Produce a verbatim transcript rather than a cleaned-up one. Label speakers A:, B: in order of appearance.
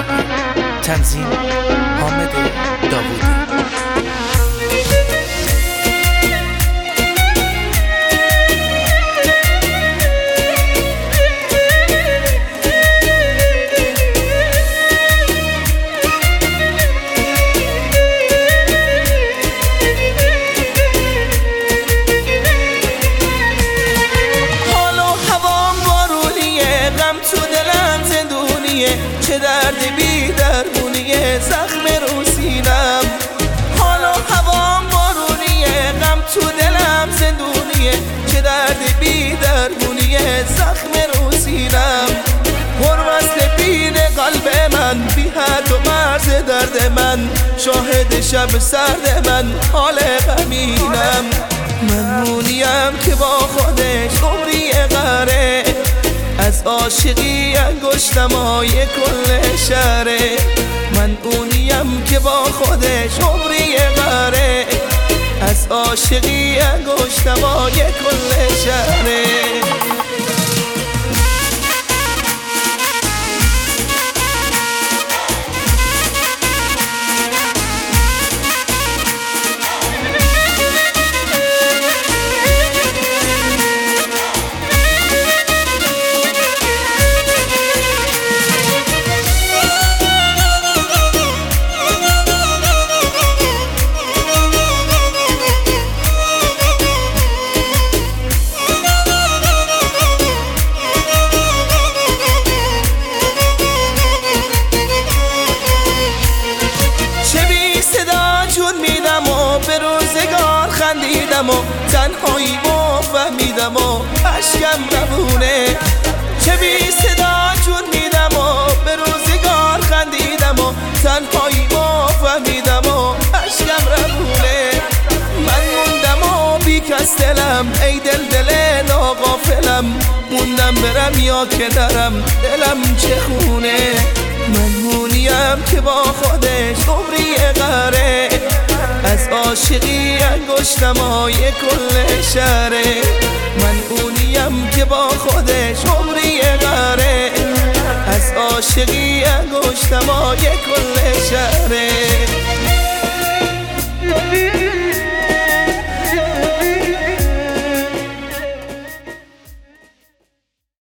A: تنظیم حامد داوودی.
B: چه درد بی درمونیه زخم رو سینم، حالا هوام بارونیه، غم تو دلم زندونیه. چه درد بی درمونیه زخم رو سینم، پروسل بین قلب من، بی حد و مرز درد من، شاهد شب سرد من، حال غمینم. من مونیم که با خودش عمری قره، از عاشقی انگشتمای کل شهره. من اونیم که با خودش عمری قره، از عاشقی انگشتمای کل شهره. به روزگار خندیدم و تنهایی با فهمیدم و عشقم روونه. چه بی صدا جون میدم و به روزگار خندیدم و تنهایی با فهمیدم و عشقم روونه. من موندم و بی کس دلم، ای دل دل ناغافلم، موندم برم یا که درم، دلم چه خونه. من مونیم که با خودش عمری قره، از عاشقی انگشتمای کل شهره. من اونیم که با خودش عمری قره، از عاشقی انگشتمای کل شهره.